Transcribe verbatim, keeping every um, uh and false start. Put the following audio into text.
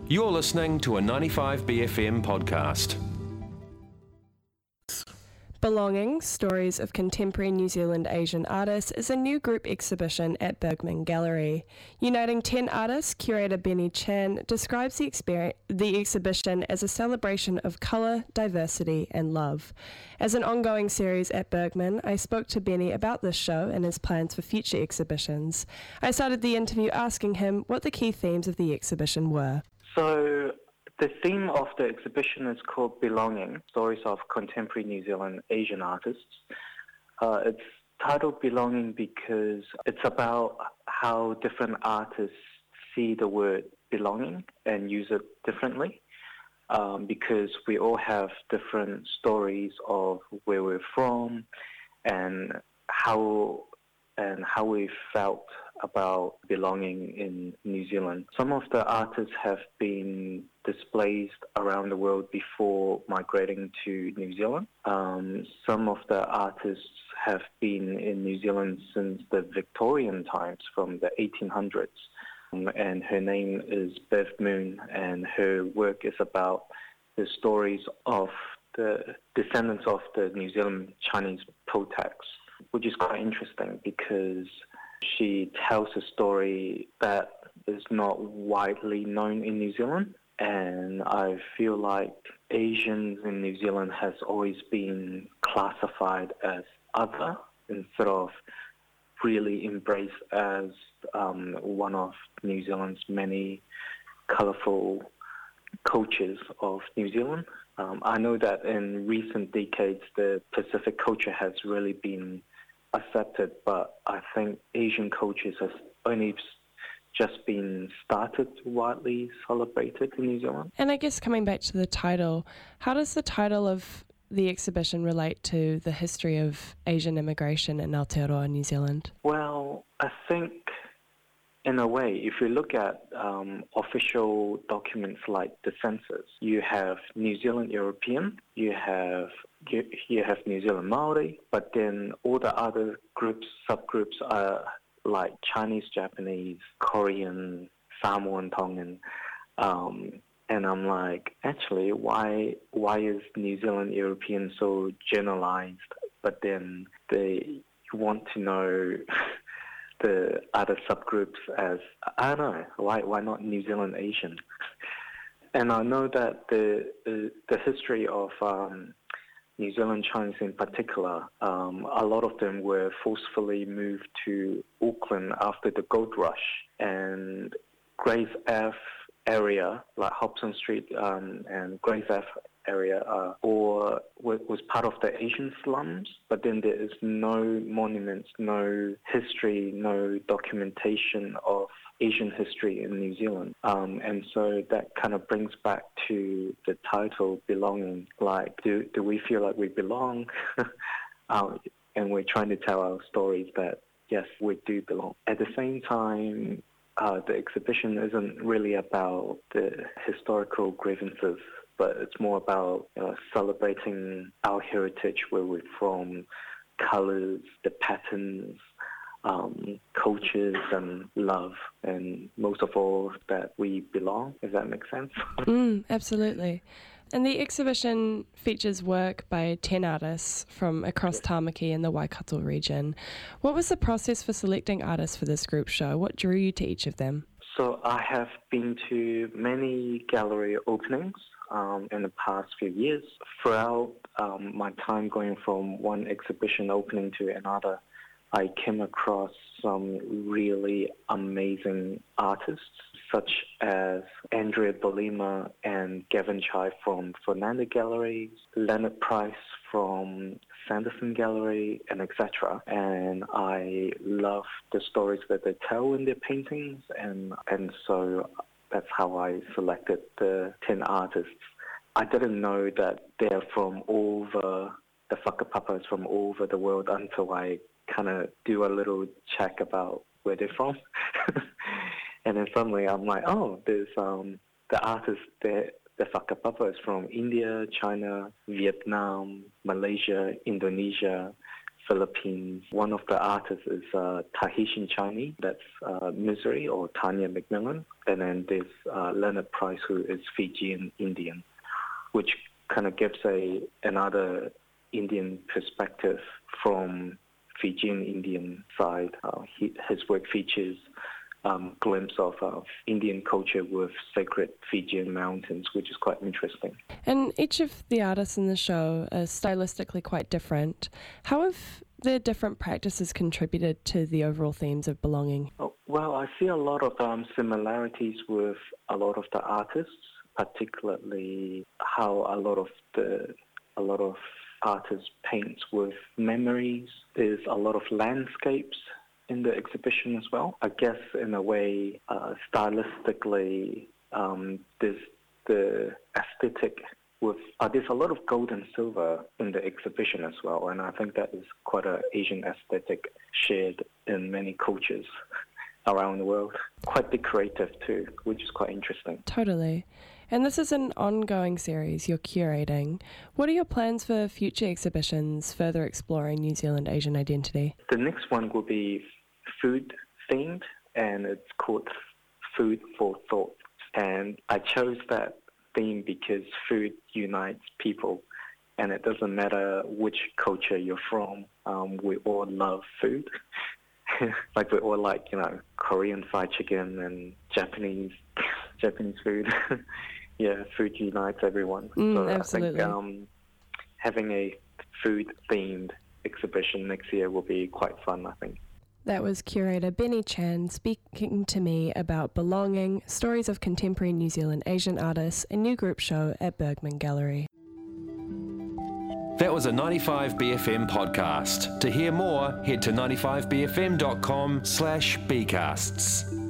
You're listening to a ninety-five B F M podcast. Belonging, Stories of Contemporary New Zealand Asian Artists is a new group exhibition at Bergman Gallery. Uniting ten artists, curator Benny Chan describes the, experience, the exhibition as a celebration of colour, diversity and love. As an ongoing series at Bergman, I spoke to Benny about this show and his plans for future exhibitions. I started the interview asking him what the key themes of the exhibition were. So the theme of the exhibition is called Belonging, Stories of Contemporary New Zealand Asian Artists. Uh, it's titled Belonging because it's about how different artists see the word belonging and use it differently, um, because we all have different stories of where we're from and how and how we felt about belonging in New Zealand. Some of the artists have been displaced around the world before migrating to New Zealand. Um, some of the artists have been in New Zealand since the Victorian times, from the eighteen hundreds. Um, and her name is Bev Moon, and her work is about the stories of the descendants of the New Zealand Chinese Potex, which is quite interesting because she tells a story that is not widely known in New Zealand. And I feel like Asians in New Zealand has always been classified as other instead of really embraced as um, one of New Zealand's many colourful cultures of New Zealand. Um, I know that in recent decades the Pacific culture has really been accepted, but I think Asian cultures has only just been started widely celebrated in New Zealand. And I guess coming back to the title, how does the title of the exhibition relate to the history of Asian immigration in Aotearoa, New Zealand? Well, I think in a way, if you look at um, official documents like the census, you have New Zealand European, you have you, you have New Zealand Maori, but then all the other groups, subgroups are like Chinese, Japanese, Korean, Samoan, Tongan, um, and I'm like, actually, why why is New Zealand European so generalized? But then they want to know the other subgroups as, I don't know, why why not New Zealand Asian? And I know that the the, the history of um, New Zealand Chinese in particular, um, a lot of them were forcefully moved to Auckland after the gold rush, and Grays Ave area, like Hobson Street um, and Grays Ave area, uh, or was part of the Asian slums, but then there is no monuments, no history, no documentation of Asian history in New Zealand. Um, and so that kind of brings back to the title, Belonging. Like, do, do we feel like we belong? um, and we're trying to tell our stories that, yes, we do belong. At the same time, uh, the exhibition isn't really about the historical grievances, but it's more about you know, celebrating our heritage, where we're from, colours, the patterns, um, cultures and love, and most of all, that we belong, if that makes sense. Mm, absolutely. And the exhibition features work by ten artists from across Tāmaki and the Waikato region. What was the process for selecting artists for this group show? What drew you to each of them? So I have been to many gallery openings um, in the past few years. Throughout um, my time going from one exhibition opening to another, I came across some really amazing artists, such as Andrea Bolima and Gavin Chai from Fernanda Gallery, Leonard Price from Sanderson Gallery, and et cetera. And I love the stories that they tell in their paintings, and and so that's how I selected the ten artists. I didn't know that they're from all over, the whakapapas from all over the world until I kind of do a little check about where they're from. And then suddenly I'm like, oh, there's um, the artist that the whakapapa is from India, China, Vietnam, Malaysia, Indonesia, Philippines. One of the artists is uh, Tahitian Chinese, that's uh, Misery or Tanya McMillan. And then there's uh, Leonard Price, who is Fijian Indian, which kind of gives a another Indian perspective from Fijian Indian side. Uh, he, his work features um, glimpse of uh, Indian culture with sacred Fijian mountains, which is quite interesting. And each of the artists in the show are stylistically quite different. How have their different practices contributed to the overall themes of belonging? Oh, well, I see a lot of um, similarities with a lot of the artists, particularly how a lot of the a lot of artists paint with memories. There's a lot of landscapes in the exhibition as well. I guess in a way, uh, stylistically, um, there's the aesthetic with, uh, there's a lot of gold and silver in the exhibition as well, and I think that is quite an Asian aesthetic shared in many cultures around the world. Quite decorative too, which is quite interesting. Totally. And this is an ongoing series you're curating. What are your plans for future exhibitions further exploring New Zealand Asian identity? The next one will be food themed, and it's called Food for Thought. And I chose that theme because food unites people, and it doesn't matter which culture you're from. Um, we all love food. Like we all like, you know, Korean fried chicken and Japanese Japanese food. Yeah, food unites everyone. Mm, so absolutely. I think um, having a food-themed exhibition next year will be quite fun, I think. That was curator Benny Chan speaking to me about Belonging, Stories of Contemporary New Zealand Asian Artists, a new group show at Bergman Gallery. That was a ninety-five B F M podcast. To hear more, head to ninety-five b f m dot com slash b casts.